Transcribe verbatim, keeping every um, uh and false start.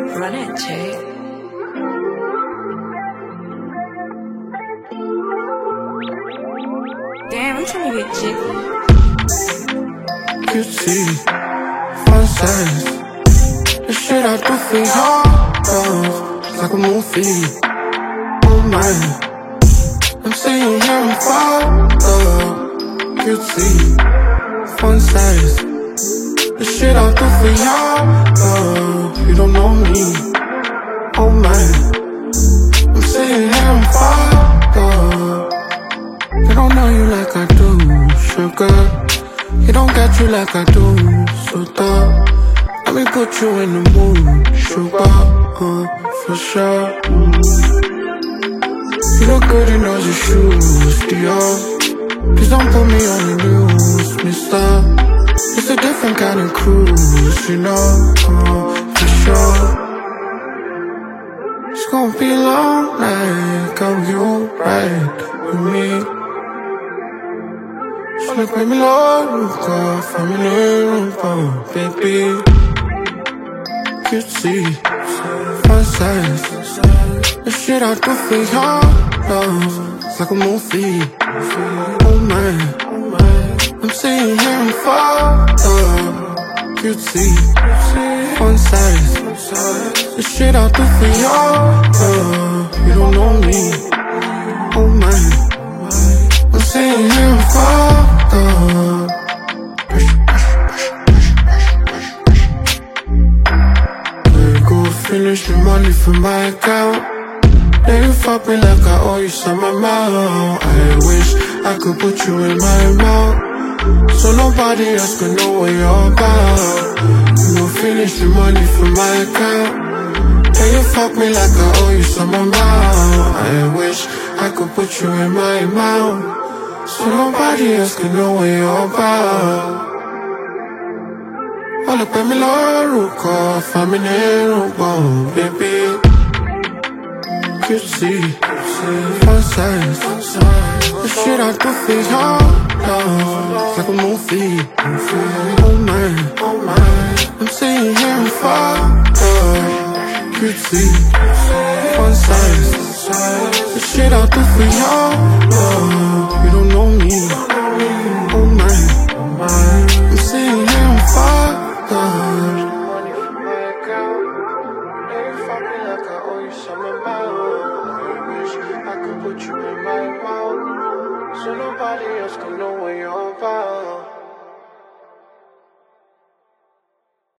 Run it, Jay. Damn, I'm trying to get jiggy. You see, fun size. The shit I do for y'all, it's like a movie. Oh my, I'm sitting here in fire. You see, fun size. The shit I do for y'all, you don't know me. Oh my, I'm sitting here in fire. They don't know you like I do, sugar. He don't get you like I do, so duh. Let me put you in the mood, sugar, uh, for sure. You look good in those shoes, Dior. Please don't put me on the news, mister. It's a different kind of cruise, you know, uh, for sure. It's gonna be a long night, come you right with me. Solo que me lo nunca, familiar nunca, baby. You see, fun size. The shit I do for y'all, love, it's like a movie. Oh my, I'm sitting here in fire. You see, fun size. The shit I do for y'all, love, you don't know me. Oh my, I'm sitting here in fire. Finish the money from my account. Now you fuck me like I owe you some amount. I wish I could put you in my mouth, so nobody else could know what you're about. You gon' finish the money from my account. Now you fuck me like I owe you some amount. I wish I could put you in my mouth, so nobody else could know what you're about. All up in me lórúkọ, familiar one, baby. You see, fun size. The shit I do for y'all, it's like a movie. Oh my, I'm sitting here in fire. You see, fun size. The shit I do for y'all, you don't know me.